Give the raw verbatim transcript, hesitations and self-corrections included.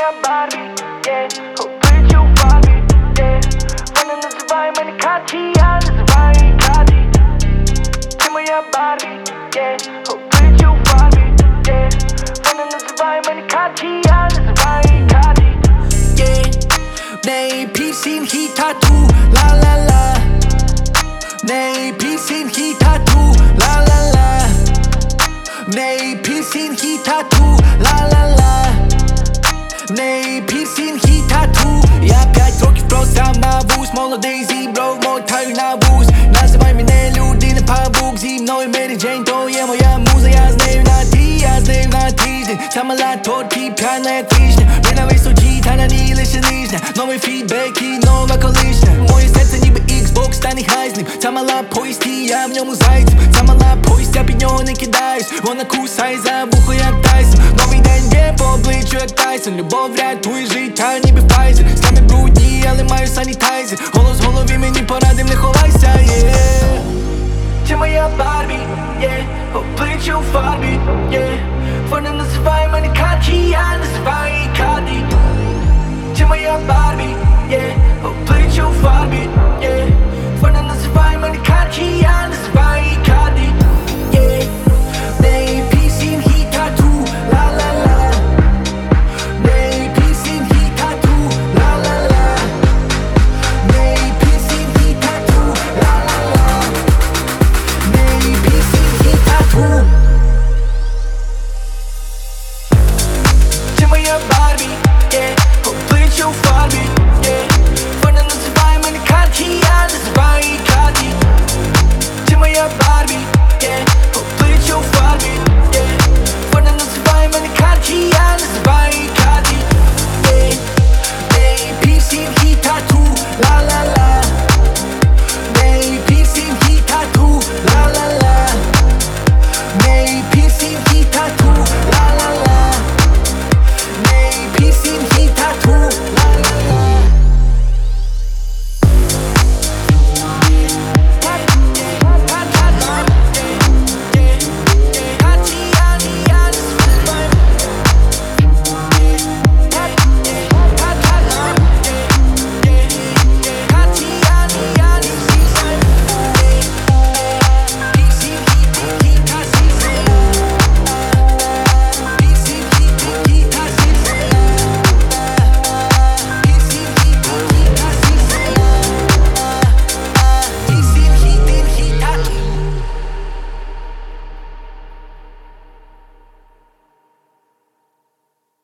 моя Барбі, yeah, обличчя у фарбі, yeah. Вона називає мене Каті, я називаю її Каті. Ти моя Барбі, yeah, обличчя у фарбі, yeah. Вона називає мене Каті, я називаю її Каті. Yeah, 내 피신히 타투 라라라 내 피신히 타투 라라라 내 피신히 타투 라라라 내 피신히 타투 Я п'ять років просрав на вуз, молодий зібрав, мотаю на вуз. Називай мене людина павук, зі мною Мері Джейн, то є моя муза. Я з нею на ті, я з нею на тиждень. Сама лато, ті п'яна як вишня. Ми на висоті, та на ній лише нижня. Новий фідбек і нова колишня. Моє серце ніби Xbox, та нехай з ним. Ця мала поїзд, і я в ньому зайцем. Ця мала поїзд, я під нього не кидаюсь. Вона кусає за вухо як Тайсон. Новий день є по обличчю як Тайсон. Любов рятує життя, ніби Pfizer. З нами брудні, але маю санітайзер. Голос в голові мені порадив, не ховайся, yeah. Ти моя Барбі, yeah, обличчя у фарбі, yeah. Вона називає мене Каті, я називаю її Каті. Ти моя Барбі.